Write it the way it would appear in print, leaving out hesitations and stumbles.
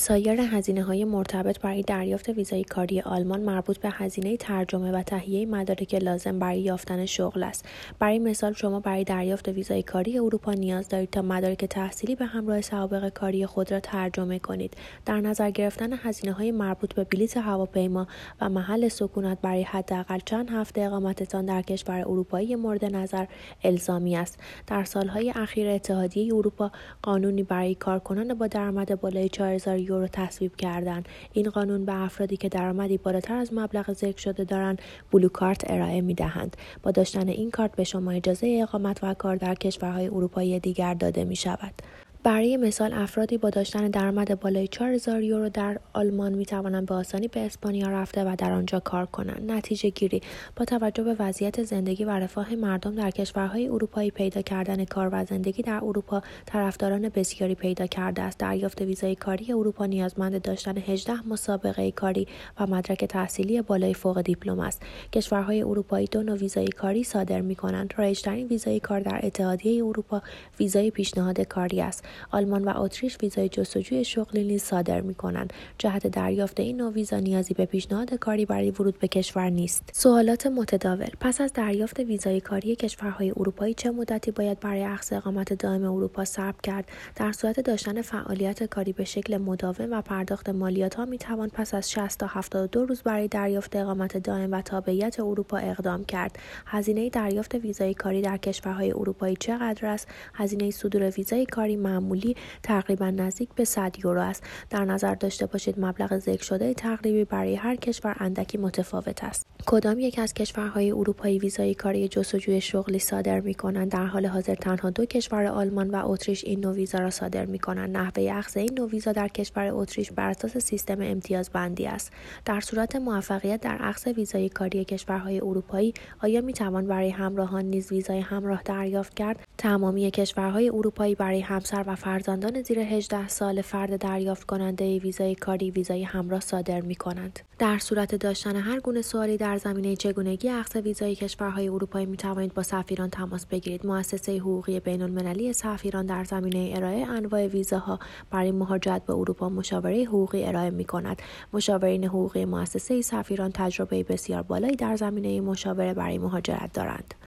سایر هزینه‌های مرتبط برای دریافت ویزای کاری آلمان مربوط به هزینه ترجمه و تهیه مدارک لازم برای یافتن شغل است. برای مثال شما برای دریافت ویزای کاری اروپا نیاز دارید تا مدارک تحصیلی به همراه سوابق کاری خود را ترجمه کنید. در نظر گرفتن هزینه‌های مربوط به بلیط هواپیما و محل سکونت برای حداقل چند هفته اقامتتان در کشور اروپایی مورد نظر الزامی است. در سالهای اخیر اتحادیه اروپا قانونی برای کارکنان با درآمد بالای 4000 یورو تصویب کردند. این قانون به افرادی که درآمدی بالاتر از مبلغ ذکر شده دارند بلو کارت ارائه می‌دهند. با داشتن این کارت به شما اجازه اقامت و کار در کشورهای اروپایی دیگر داده می‌شود. برای مثال افرادی با داشتن درآمد بالای 4000 یورو در آلمان می توانند به آسانی به اسپانیا رفته و در آنجا کار کنند. نتیجه گیری با توجه به وضعیت زندگی و رفاه مردم در کشورهای اروپایی پیدا کردن کار و زندگی در اروپا طرفداران بسیاری پیدا کرده است. دریافت ویزای کاری اروپا نیازمند داشتن 18 مسابقه کاری و مدرک تحصیلی بالای فوق دیپلم است. کشورهای اروپایی دو نوع ویزای کاری صادر می کنند. رایج‌ترین ویزای کار در اتحادیه اروپا ویزای پیشنهاد کاری است. آلمان و اتریش ویزای جستجوی شغلی نیز صادر می‌کنند. جهت دریافت این نوع ویزا نیازی به پیشنهاد کاری برای ورود به کشور نیست. سوالات متداول: پس از دریافت ویزای کاری کشورهای اروپایی چه مدتی باید برای اخذ اقامت دائم اروپا صبر کرد؟ در صورت داشتن فعالیت کاری به شکل مداوم و پرداخت مالیات‌ها می‌توان پس از 60 تا 72 روز برای دریافت اقامت دائم و تابعیت اروپا اقدام کرد. هزینه دریافت ویزای کاری در کشورهای اروپایی چقدر است؟ هزینه صدور ویزای کاری معمولی تقریبا نزدیک به 100 یورو است. در نظر داشته باشید مبلغ ذکر شده تقریبی برای هر کشور اندکی متفاوت است. کدام یک از کشورهای اروپایی ویزای کاری جستجوی شغلی صادر می‌کنند؟ در حال حاضر تنها دو کشور آلمان و اتریش این نوع ویزا را صادر می‌کنند. نحوه اخذ این نوع ویزا در کشور اتریش بر اساس سیستم امتیازبندی است. در صورت موفقیت در اخذ ویزای کاری کشورهای اروپایی آیا می‌توان برای همراهان نیز ویزای همراه دریافت کرد؟ تمامی کشورهای اروپایی برای همسر و فرزندان زیر 18 سال فرد دریافت کننده ویزای کاری ویزای همراه صادر می‌کنند. در صورت داشتن هر گونه سوالی در زمینه چگونگی اخذ ویزای کشورهای اروپایی می‌توانید با سفیران تماس بگیرید. مؤسسه حقوقی بین‌المللی سفیران در زمینه ارائه انواع ویزاها برای مهاجرت به اروپا مشاوره حقوقی ارائه می‌کند. مشاورین حقوقی مؤسسه سفیران تجربه بسیار بالایی در زمینه مشاوره برای مهاجرت دارند.